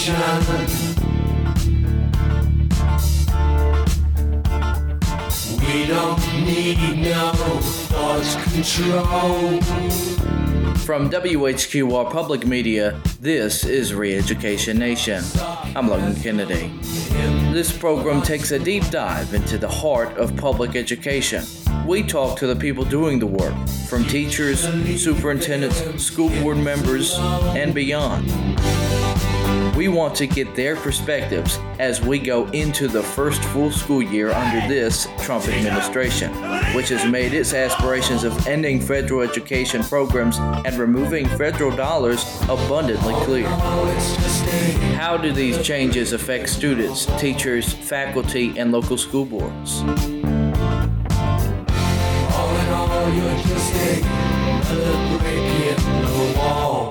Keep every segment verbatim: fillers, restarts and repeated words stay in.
We don't need no thought control. From W H Q R Public Media, this is Re-Education Nation. I'm Logan Kennedy. This program takes a deep dive into the heart of public education. We talk to the people doing the work, from teachers, superintendents, school board members, and beyond. We want to get their perspectives as we go into the first full school year under this Trump administration, which has made its aspirations of ending federal education programs and removing federal dollars abundantly clear. How do these changes affect students, teachers, faculty, and local school boards? All in all, you're just another brick in the wall.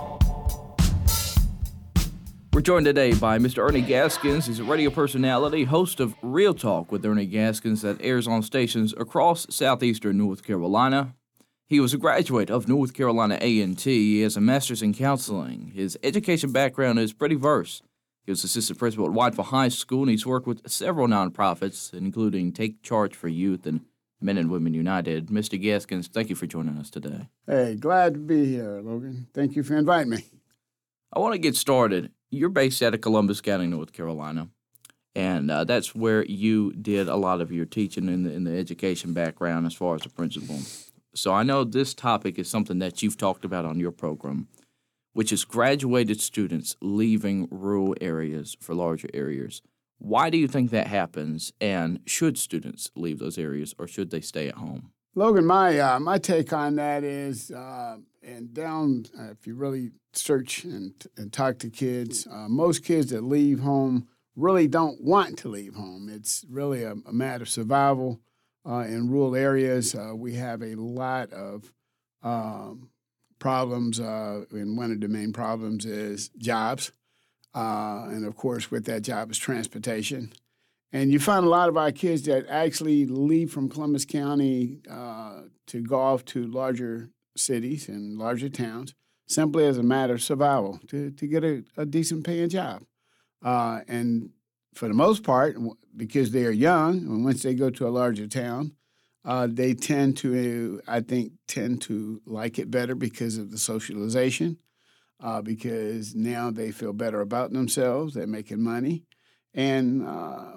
We're joined today by Mister Ernie Gaskins. He's a radio personality, host of Real Talk with Ernie Gaskins that airs on stations across southeastern North Carolina. He was a graduate of North Carolina A and T. He has a master's in counseling. His education background is pretty diverse. He was assistant principal at Whiteville High School, and he's worked with several nonprofits, including Take Charge for Youth and Men and Women United. Mister Gaskins, thank you for joining us today. Hey, glad to be here, Logan. Thank you for inviting me. I want to get started. You're based out of Columbus County, North Carolina, and uh, that's where you did a lot of your teaching in the, in the education background as far as a principal. So I know this topic is something that you've talked about on your program, which is graduated students leaving rural areas for larger areas. Why do you think that happens, and should students leave those areas, or should they stay at home? Logan, my uh, my take on that is, uh, and down, uh, if you really search and, and talk to kids, uh, most kids that leave home really don't want to leave home. It's really a, a matter of survival. Uh, in rural areas, uh, we have a lot of um, problems, uh, and one of the main problems is jobs. Uh, and, of course, with that job is transportation. And you find a lot of our kids that actually leave from Columbus County uh, to go off to larger cities and larger towns simply as a matter of survival, to, to get a, a decent paying job. Uh, and for the most part, because they are young, and once they go to a larger town, uh, they tend to, I think, tend to like it better because of the socialization, uh, because now they feel better about themselves, they're making money. And uh,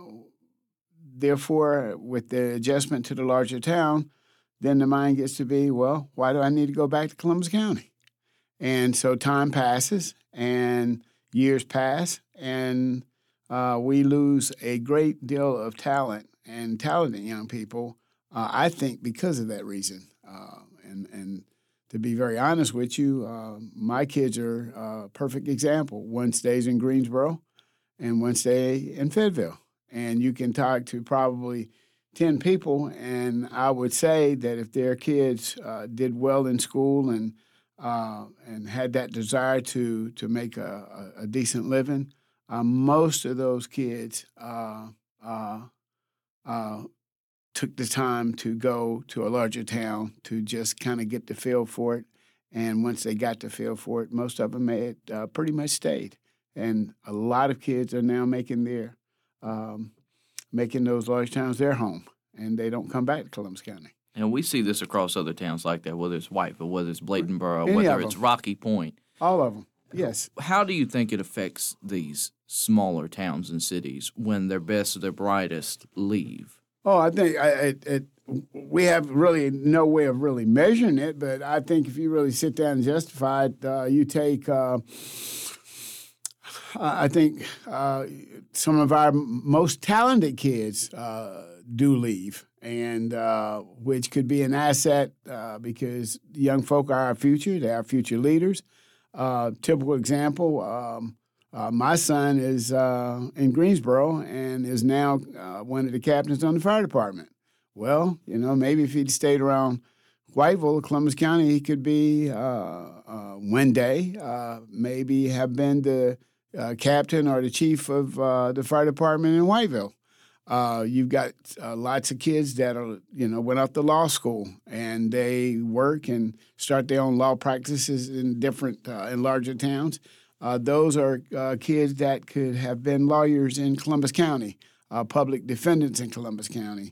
therefore, with the adjustment to the larger town, then the mind gets to be, well, why do I need to go back to Columbus County? And so time passes and years pass, and uh, we lose a great deal of talent and talented young people, uh, I think, because of that reason. Uh, and, and to be very honest with you, uh, my kids are a perfect example. One stays in Greensboro, and one stay in Fayetteville. And you can talk to probably ten people, and I would say that if their kids uh, did well in school and uh, and had that desire to to make a, a, a decent living, uh, most of those kids uh, uh, uh, took the time to go to a larger town to just kind of get the feel for it. And once they got the feel for it, most of them had uh, pretty much stayed. And a lot of kids are now making their um, making those large towns their home, and they don't come back to Columbus County. And we see this across other towns like that, whether it's Whiteville, whether it's Bladenboro, Any whether of it's them. Rocky Point. All of them, yes. How do you think it affects these smaller towns and cities when their best or their brightest leave? Oh, I think I, it, it, we have really no way of really measuring it, but I think if you really sit down and justify it, uh, you take, uh, I think uh, some of our most talented kids uh, do leave, and uh, which could be an asset uh, because young folk are our future. They're our future leaders. Uh, typical example, um, uh, my son is uh, in Greensboro and is now uh, one of the captains on the fire department. Well, you know, maybe if he'd stayed around Whiteville, Columbus County, he could be uh, uh, one day, uh, maybe have been the uh, captain or the chief of uh, the fire department in Whiteville. Uh, you've got uh, lots of kids that are, you know, went off to law school and they work and start their own law practices in different, uh, in larger towns. Uh, those are uh, kids that could have been lawyers in Columbus County, uh, public defendants in Columbus County,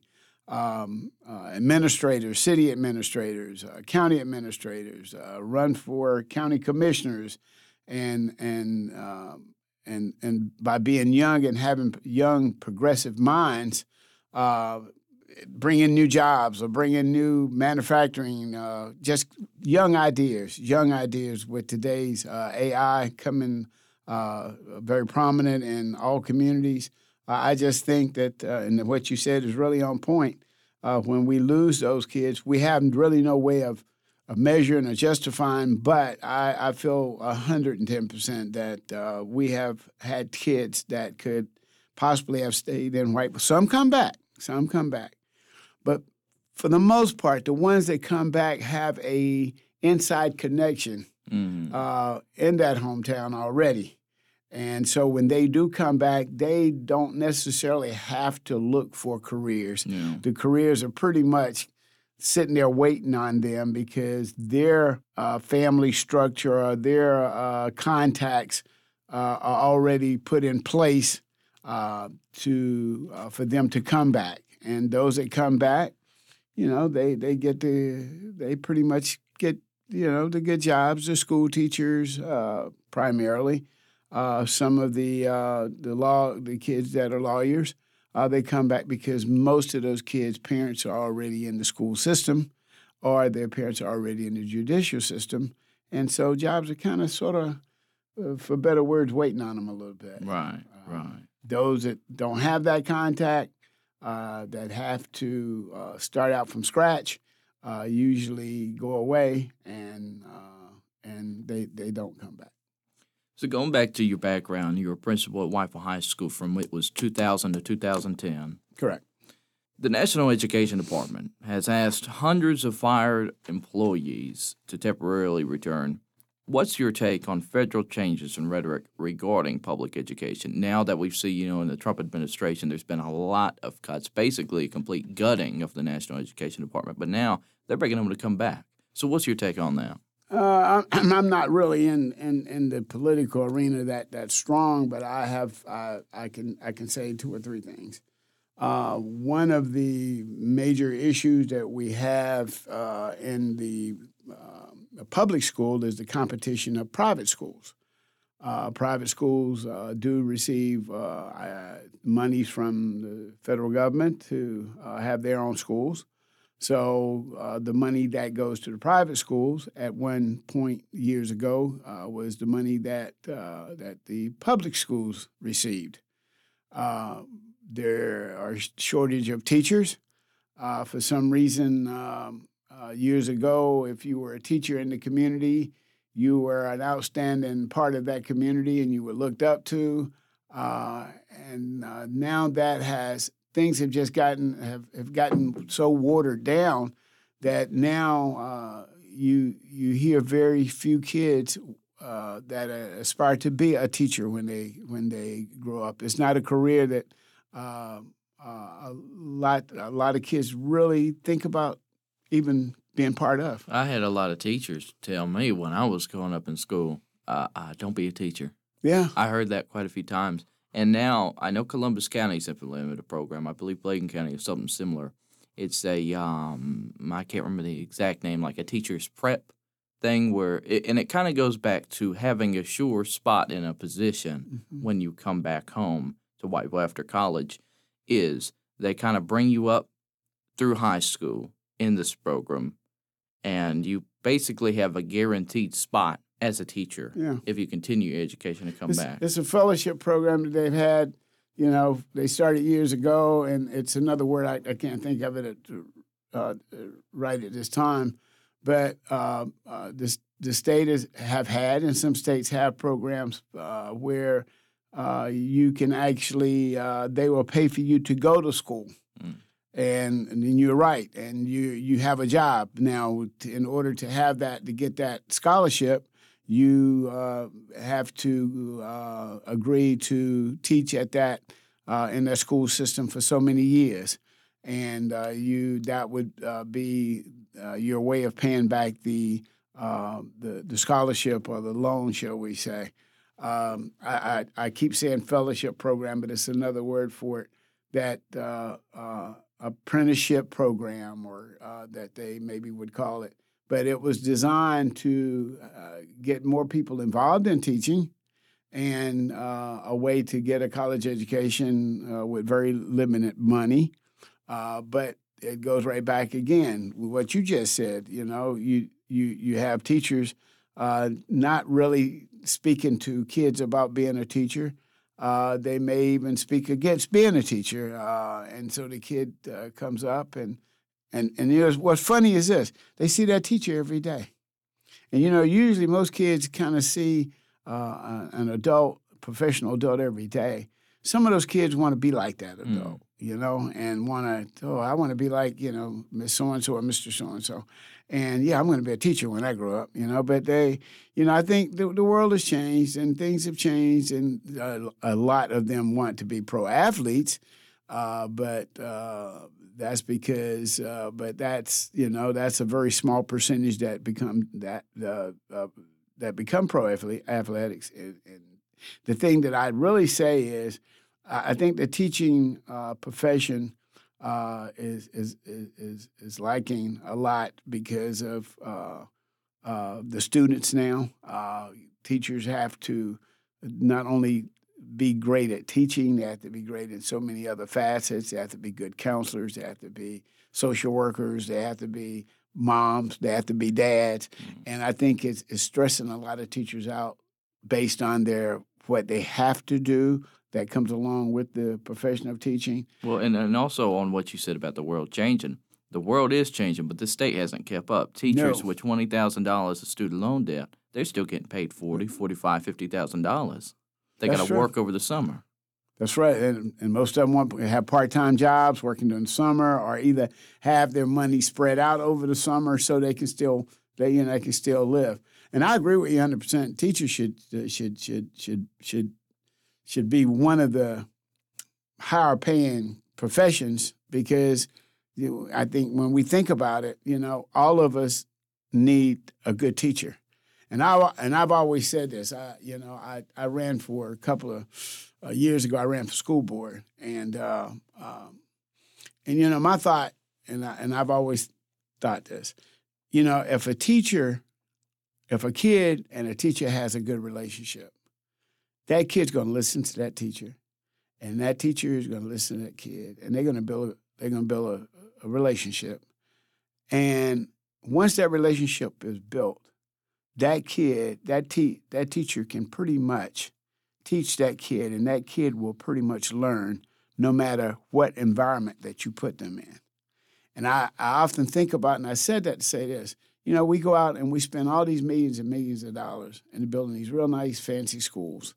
um, uh, administrators, city administrators, uh, county administrators, uh, run for county commissioners, and and um, and and by being young and having young progressive minds, uh, bring in new jobs or bring in new manufacturing, uh, just young ideas, young ideas with today's uh, A I coming uh, very prominent in all communities. Uh, I just think that, uh, and what you said is really on point. Uh, when we lose those kids, we have really no way of, of measuring or justifying, but I, I feel one hundred ten percent that uh, we have had kids that could possibly have stayed in white. Some come back, some come back. But for the most part, the ones that come back have a inside connection mm-hmm. uh, in that hometown already. And so when they do come back, they don't necessarily have to look for careers. Yeah. The careers are pretty much sitting there waiting on them because their uh, family structure or their uh, contacts uh, are already put in place uh, to uh, for them to come back. And those that come back, you know, they, they get the they pretty much get, you know, the good jobs, the school teachers uh, primarily. Uh, some of the uh, the law the kids that are lawyers, uh, they come back because most of those kids' parents are already in the school system, or their parents are already in the judicial system, and so jobs are kind of sort of, uh, for better words, waiting on them a little bit. Right, um, right. Those that don't have that contact, uh, that have to uh, start out from scratch, uh, usually go away, and uh, and they they don't come back. So going back to your background, you were principal at Whiteville High School from it was two thousand to two thousand ten. Correct. The National Education Department has asked hundreds of fired employees to temporarily return. What's your take on federal changes in rhetoric regarding public education? Now that we've seen, you know, in the Trump administration, there's been a lot of cuts, basically a complete gutting of the National Education Department, but now they're begging them to come back. So what's your take on that? Uh, I'm, I'm not really in, in, in the political arena that, that strong, but I have uh, I can I can say two or three things. Uh, one of the major issues that we have uh, in the uh, public school is the competition of private schools. Uh, private schools uh, do receive uh, uh, money from the federal government to uh, have their own schools. So uh, the money that goes to the private schools at one point years ago uh, was the money that uh, that the public schools received. Uh, there are shortage of teachers. Uh, for some reason, um, uh, years ago, if you were a teacher in the community, you were an outstanding part of that community and you were looked up to. Uh, and uh, now that has Things have just gotten have, have gotten so watered down that now uh, you you hear very few kids uh, that uh, aspire to be a teacher when they when they grow up. It's not a career that uh, uh, a lot a lot of kids really think about even being part of. I had a lot of teachers tell me when I was growing up in school, uh, uh, "Don't be a teacher." Yeah, I heard that quite a few times. And now I know Columbus County's implemented a program. I believe Bladen County is something similar. It's a um, I can't remember the exact name, like a teacher's prep thing, where it, and it kind of goes back to having a sure spot in a position mm-hmm. when you come back home to Whiteville after college. Is they kind of bring you up through high school in this program, and you basically have a guaranteed spot as a teacher, yeah. if you continue your education to come it's, back. It's a fellowship program that they've had. You know, they started years ago, and it's another word I, I can't think of it at, uh, right at this time. But uh, uh, this, the state is, have had, and some states have programs uh, where uh, you can actually, uh, they will pay for you to go to school. Mm. And, and then you're right, and you, you have a job. Now, in order to have that, to get that scholarship, you uh, have to uh, agree to teach at that uh, in that school system for so many years, and uh, you that would uh, be uh, your way of paying back the, uh, the the scholarship or the loan, shall we say? um, I, I, I keep saying fellowship program, but it's another word for it, that uh, uh, apprenticeship program, or uh, that they maybe would call it. But it was designed to uh, get more people involved in teaching, and uh, a way to get a college education uh, with very limited money. Uh, but it goes right back again with what you just said. You know, you you you have teachers uh, not really speaking to kids about being a teacher. Uh, they may even speak against being a teacher, uh, and so the kid uh, comes up and and and you know, what's funny is this: they see that teacher every day, and you know, usually most kids kind of see uh, an adult, professional adult every day. Some of those kids want to be like that adult, mm. you know, and want to, oh, I want to be like, you know, Miss So-and-so or Mister So-and-so. And, yeah, I'm going to be a teacher when I grow up, you know. But they, you know, I think the, the world has changed and things have changed, and uh, a lot of them want to be pro athletes. Uh, but uh, that's because, uh, but that's, you know, that's a very small percentage that become that, uh, uh, that become pro athlete, athletics. And, and the thing that I'd really say is, I think the teaching uh, profession uh, is, is is is lacking a lot because of uh, uh, the students now. Uh, teachers have to not only be great at teaching, they have to be great in so many other facets. They have to be good counselors. They have to be social workers. They have to be moms. They have to be dads. Mm-hmm. And I think it's, it's stressing a lot of teachers out based on their what they have to do that comes along with the profession of teaching. Well, and, and also on what you said about the world changing. The world is changing, but the state hasn't kept up. Teachers No. with twenty thousand dollars of student loan debt, they're still getting paid forty thousand dollars, forty-five thousand dollars, fifty thousand dollars. They got to work over the summer. That's right. And, and most of them want to have part-time jobs, working during the summer, or either have their money spread out over the summer so they can still they you know they can still live. And I agree with you one hundred percent. Teachers should should should should should should be one of the higher paying professions, because you know, I think when we think about it, you know, all of us need a good teacher. And I and I've always said this. I you know I, I ran for a couple of uh, years ago. I ran for school board, and uh, um, and you know my thought, and I, and I've always thought this. You know, if a teacher, if a kid and a teacher has a good relationship, that kid's going to listen to that teacher, and that teacher is going to listen to that kid, and they're going to build a, they're going to build a, a relationship. And once that relationship is built, that kid, that te- that teacher can pretty much teach that kid, and that kid will pretty much learn no matter what environment that you put them in. And I, I often think about, and I said that to say this, you know, we go out and we spend all these millions and millions of dollars in building these real nice, fancy schools.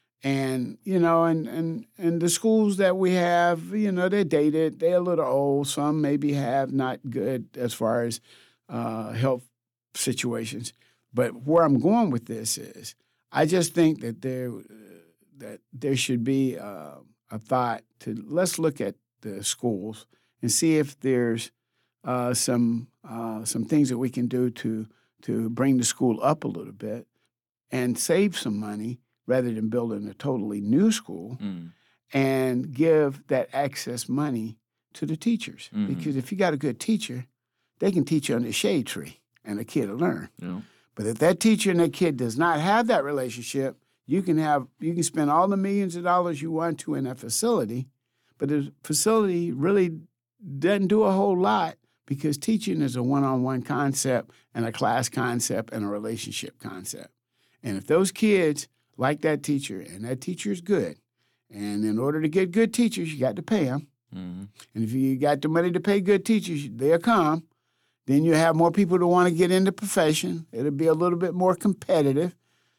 And, you know, and, and, and the schools that we have, you know, they're dated, they're a little old. Some maybe have not good as far as uh, health situations. But where I'm going with this is, I just think that there uh, that there should be uh, a thought to let's look at the schools and see if there's uh, some uh, some things that we can do to to bring the school up a little bit and save some money rather than building a totally new school, mm. and give that excess money to the teachers. Mm-hmm. Because if you got a good teacher, they can teach you under the shade tree, and the kid will learn. Yeah. But if that teacher and that kid does not have that relationship, you can have you can spend all the millions of dollars you want to in that facility, but the facility really doesn't do a whole lot, because teaching is a one-on-one concept and a class concept and a relationship concept. And if those kids like that teacher, and that teacher is good, and in order to get good teachers, you got to pay them. Mm-hmm. And if you got the money to pay good teachers, they'll come. Then you have more people to want to get in the profession. It'll be a little bit more competitive.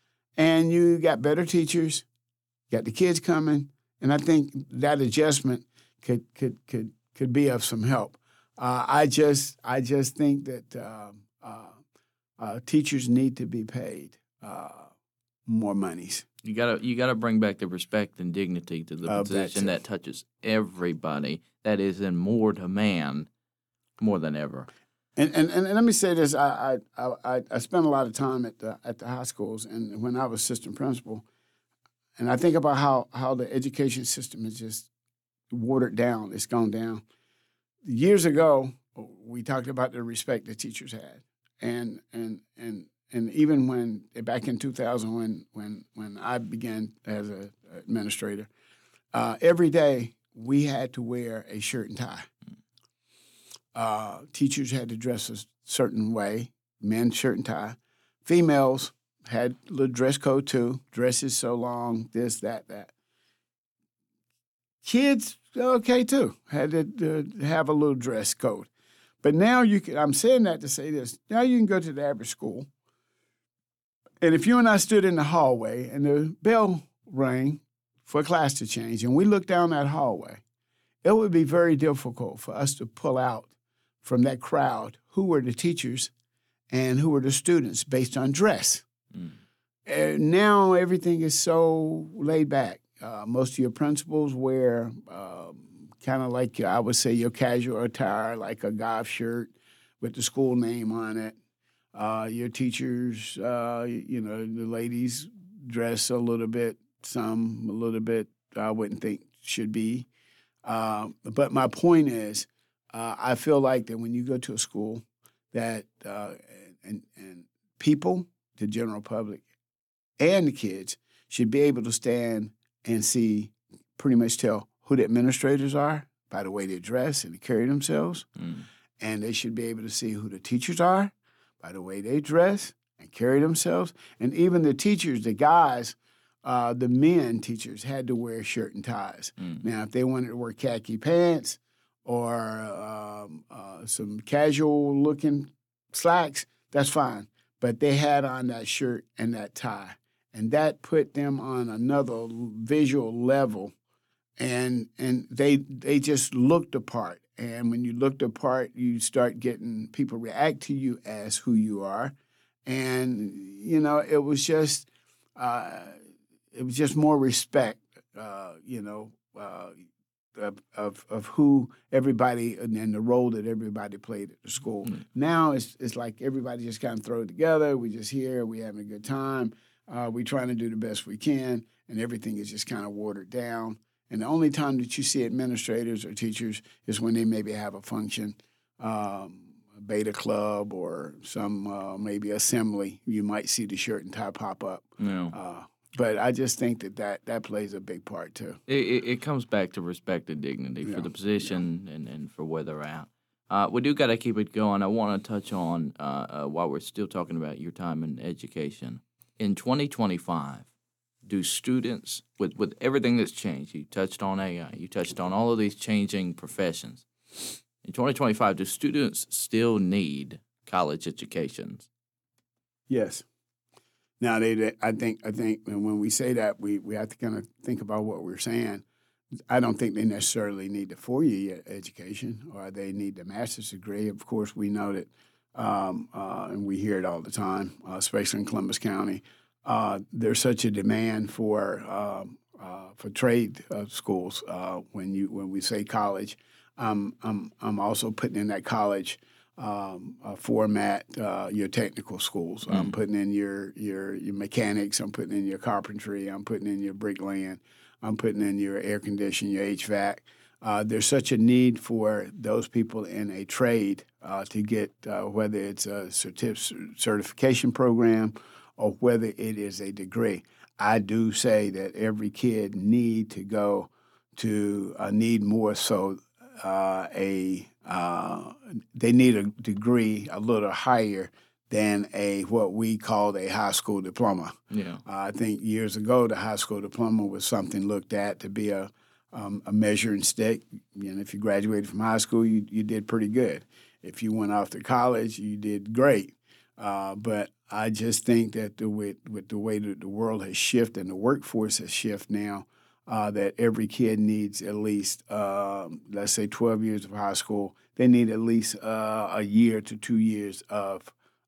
And you got better teachers, got the kids coming, and I think that adjustment could could could could be of some help. Uh, I just I just think that uh, uh, uh, teachers need to be paid uh, more monies. You gotta you gotta bring back the respect and dignity to the uh, position that touches everybody. That is in more demand, more than ever. And, and and let me say this: I I I, I spent a lot of time at the at the high schools, and when I was assistant principal, and I think about how how the education system is just watered down. It's gone down. Years ago, we talked about the respect that teachers had, and and and and even when back in two thousand, when when when I began as an administrator, uh, every day we had to wear a shirt and tie. Uh, teachers had to dress a certain way, men shirt and tie. Females had a little dress code too, dresses so long, this, that, that. Kids, okay too, had to uh, have a little dress code. But now you can, I'm saying that to say this, now you can go to the average school, and if you and I stood in the hallway and the bell rang for class to change and we looked down that hallway, it would be very difficult for us to pull out from that crowd who were the teachers and who were the students based on dress. Mm. And now everything is so laid back. Uh, most of your principals wear um, kind of like, I would say, your casual attire, like a golf shirt with the school name on it. Uh, your teachers, uh, you know, the ladies dress a little bit, some a little bit, I wouldn't think should be. Uh, but my point is, uh, I feel like that when you go to a school that, uh, and, and people, the general public, and the kids should be able to stand and see, pretty much tell who the administrators are by the way they dress and they carry themselves. Mm. And they should be able to see who the teachers are by the way they dress and carry themselves. And even the teachers, the guys, uh, the men teachers had to wear shirt and ties. Mm. Now, if they wanted to wear khaki pants or um, uh, some casual-looking slacks, that's fine. But they had on that shirt and that tie. And that put them on another visual level, and and they they just looked apart. And when you looked apart, you start getting people react to you as who you are, and you know it was just uh, it was just more respect, uh, you know, uh, of, of of who everybody and, and the role that everybody played at the school. Mm-hmm. Now it's it's like everybody just kind of throw it together. We just here, we having a good time. Uh, we're trying to do the best we can, and everything is just kind of watered down. And the only time that you see administrators or teachers is when they maybe have a function, um, a beta club or some uh, maybe assembly. You might see the shirt and tie pop up. No. Uh, but I just think that, that that plays a big part, too. It, it, it comes back to respect and dignity yeah. for the position yeah. and, and for where they're at. Uh, we do got to keep it going. I want to touch on, uh, uh, while we're still talking about your time in education, in twenty twenty-five, do students, with, with everything that's changed, you touched on A I, you touched on all of these changing professions. In twenty twenty-five, do students still need college educations? Yes. Now, they, I think, I think when we say that, we, we have to kind of think about what we're saying. I don't think they necessarily need the four-year education or they need the master's degree. Of course, we know that. Um, uh, and we hear it all the time, uh, especially in Columbus County. Uh, there's such a demand for um, uh, for trade uh, schools. Uh, when you when we say college, um, I'm I'm also putting in that college um, uh, format uh, your technical schools. Mm. I'm putting in your your your mechanics. I'm putting in your carpentry. I'm putting in your bricklaying. I'm putting in your air conditioning, your H V A C. Uh, there's such a need for those people in a trade uh, to get, uh, whether it's a certif- certification program or whether it is a degree. I do say that every kid need to go to, uh, need more so uh, a, uh, they need a degree a little higher than a what we called a high school diploma. Yeah. Uh, I think years ago the high school diploma was something looked at to be a Um, a measuring stick. You know, if you graduated from high school, you, you did pretty good. If you went off to college, you did great. Uh, but I just think that the, with, with the way that the world has shifted and the workforce has shifted now, uh, that every kid needs at least, uh, let's say, twelve years of high school. They need at least uh, a year to two years of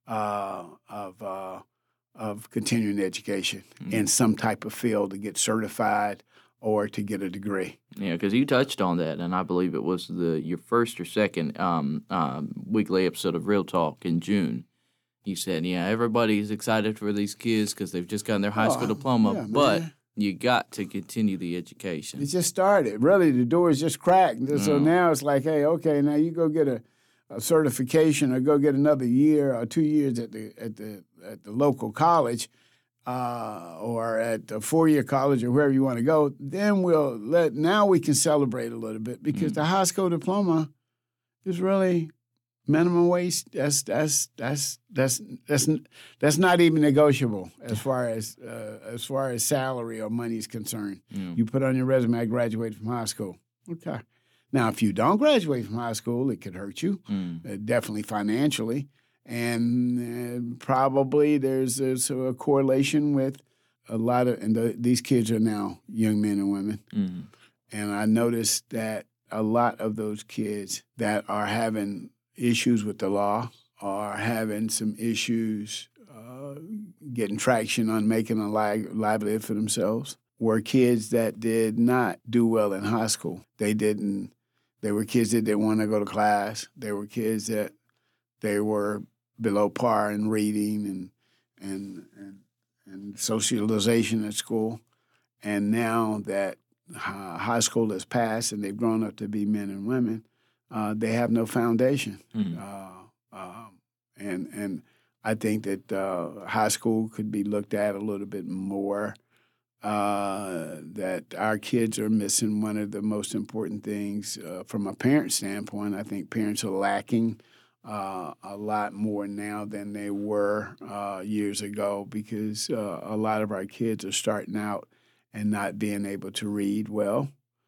uh, of uh, of continuing education mm-hmm. in some type of field to get certified or to get a degree. Yeah, because you touched on that, and I believe it was the your first or second um, um, weekly episode of Real Talk in June. You said, yeah, everybody's excited for these kids because they've just gotten their high school oh, diploma, yeah, but You got to continue the education. It just started. Really, the door is just cracked. So Mm. now it's like, hey, okay, now you go get a, a certification or go get another year or two years at the at the at the local college, uh, or at the four-year college or wherever you want to go. Then we'll let. Now we can celebrate a little bit because Mm. the high school diploma is really minimum wage. That's that's that's that's that's that's not even negotiable as far as uh, as far as salary or money is concerned. Yeah. You put on your resume, I graduated from high school. Okay. Now, if you don't graduate from high school, it could hurt you, Mm. uh, definitely financially, and uh, probably there's, there's a correlation with a lot of. And the, these kids are now young men and women, Mm. and I noticed that a lot of those kids that are having issues with the law are having some issues uh, getting traction on making a li- livelihood for themselves were kids that did not do well in high school. They didn't. They were kids that didn't want to go to class. They were kids that they were below par in reading and and and, and socialization at school. And now that uh, high school has passed and they've grown up to be men and women, uh, they have no foundation. Mm. Uh, um, and and I think that uh, high school could be looked at a little bit more. Uh, that our kids are missing one of the most important things uh, from a parent standpoint. I think parents are lacking uh, a lot more now than they were uh, years ago because uh, a lot of our kids are starting out and not being able to read well.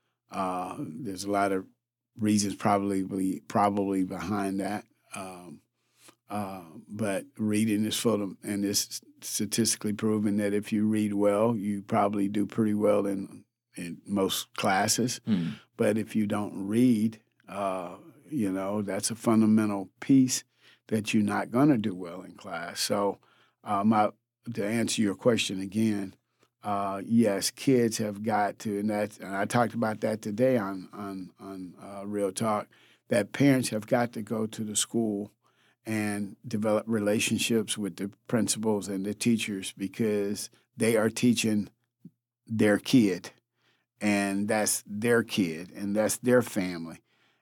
Uh, there's a lot of reasons probably probably behind that. Um, uh, but reading is full of, and it's statistically proven that if you read well, you probably do pretty well in in most classes. Mm. But if you don't read, uh, you know, that's a fundamental piece that you're not going to do well in class. So, uh, my, to answer your question again, uh, yes, kids have got to, and that, and I talked about that today on on on uh, Real Talk, that parents have got to go to the school and develop relationships with the principals and the teachers because they are teaching their kid, and that's their kid, and that's their family,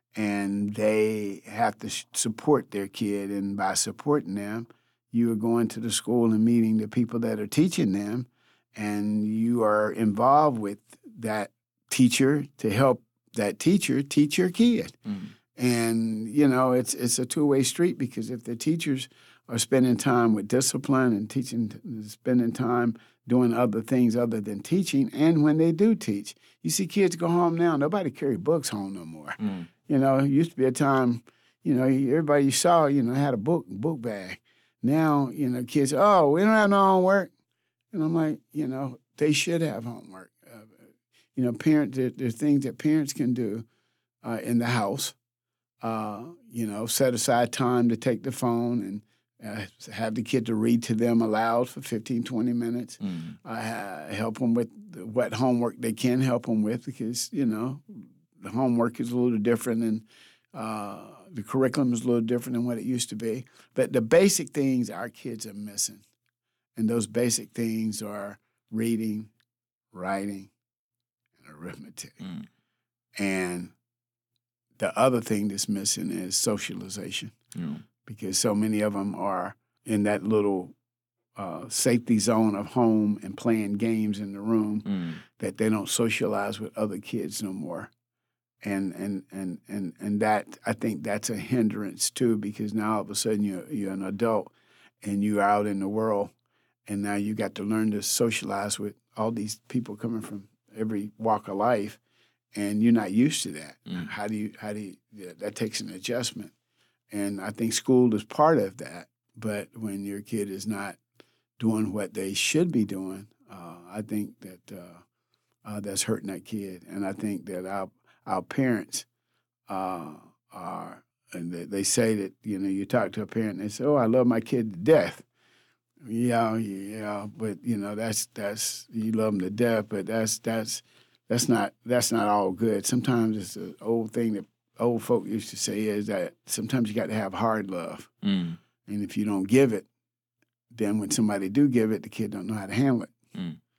and they have to sh- support their kid, and by supporting them, you are going to the school and meeting the people that are teaching them, and you are involved with that teacher to help that teacher teach your kid. Mm. And, you know, it's it's a two-way street because if the teachers are spending time with discipline and teaching, spending time doing other things other than teaching, and when they do teach, you see kids go home now, nobody carry books home no more. Mm. You know, it used to be a time, you know, everybody you saw, you know, had a book book bag. Now, you know, kids, oh, we don't have no homework. And I'm like, you know, they should have homework. Uh, you know, parents, there, there are things that parents can do uh, in the house. Uh, you know, set aside time to take the phone and uh, have the kid to read to them aloud for fifteen, twenty minutes. Mm. Uh, help them with what homework they can help them with because, you know, the homework is a little different and uh, the curriculum is a little different than what it used to be. But the basic things our kids are missing, and those basic things are reading, writing, and arithmetic. Mm. And the other thing that's missing is socialization Yeah. because so many of them are in that little uh, safety zone of home and playing games in the room Mm. that they don't socialize with other kids no more. And and and and and that I think that's a hindrance too because now all of a sudden you're you're an adult and you're out in the world and now you got to learn to socialize with all these people coming from every walk of life. And you're not used to that. Mm. How do you? How do you? Yeah, that takes an adjustment, and I think school is part of that. But when your kid is not doing what they should be doing, uh, I think that uh, uh, that's hurting that kid. And I think that our our parents uh, are, and they, they say that you know, you talk to a parent, and they say, "Oh, I love my kid to death." Yeah, yeah, but you know, that's that's you love them to death, but that's that's. That's not that's not all good. Sometimes it's an old thing that old folk used to say is that sometimes you got to have hard love. Mm. And if you don't give it, then when somebody do give it, the kid don't know how to handle it. Mm.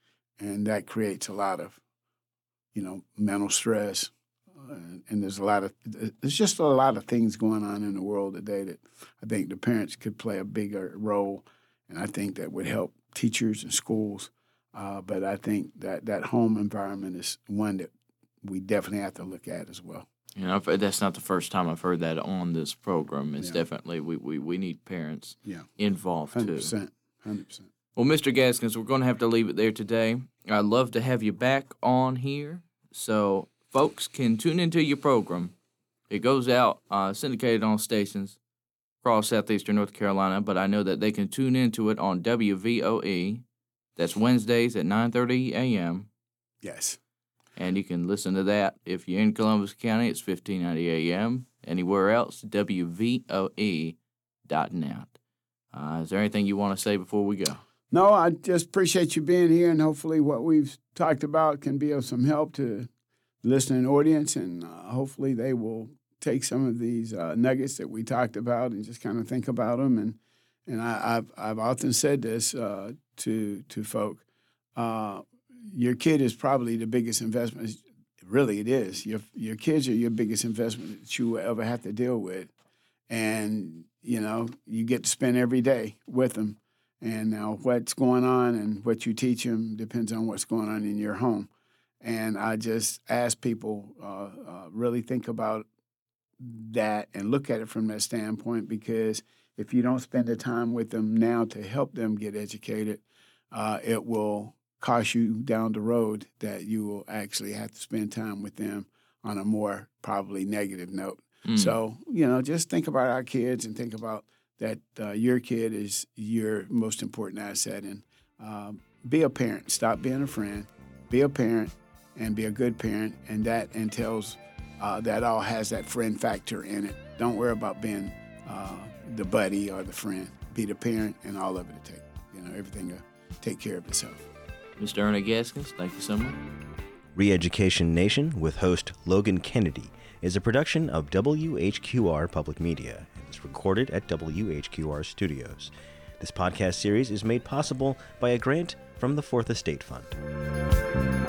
and that creates a lot of, you know, mental stress. Uh, and there's a lot of there's just a lot of things going on in the world today that I think the parents could play a bigger role, and I think that would help teachers and schools. Uh, but I think that that home environment is one that we definitely have to look at as well. You know, that's not the first time I've heard that on this program. It's Yeah. definitely we, we, we need parents Yeah, involved hundred too. percent, hundred percent. Well, Mister Gaskins, we're going to have to leave it there today. I'd love to have you back on here so folks can tune into your program. It goes out uh, syndicated on stations across southeastern North Carolina, but I know that they can tune into it on W V O E. That's Wednesdays at nine thirty a.m. Yes. And you can listen to that. If you're in Columbus County, it's fifteen ninety a.m. Anywhere else, W V O E dot net. Uh, is there anything you want to say before we go? No, I just appreciate you being here, and hopefully what we've talked about can be of some help to the listening audience, and uh, hopefully they will take some of these uh, nuggets that we talked about and just kind of think about them. And and I, I've I've often said this uh, to to folk. Uh, your kid is probably the biggest investment. Really, it is. Your your kids are your biggest investment that you will ever have to deal with, and you know you get to spend every day with them. And now what's going on and what you teach them depends on what's going on in your home. And I just ask people uh, uh, really think about that and look at it from that standpoint, because if you don't spend the time with them now to help them get educated, uh, it will cost you down the road that you will actually have to spend time with them on a more probably negative note. Mm. So, you know, just think about our kids and think about that uh, your kid is your most important asset. And um, be a parent. Stop being a friend. Be a parent and be a good parent. And that entails uh, that all has that friend factor in it. Don't worry about being uh, the buddy or the friend. Be the parent, and all of it will take, you know, everything will take care of itself. Mister Ernie Gaskins, thank you so much. Re-Education Nation with host Logan Kennedy is a production of W H Q R Public Media and is recorded at W H Q R Studios. This podcast series is made possible by a grant from the Fourth Estate Fund.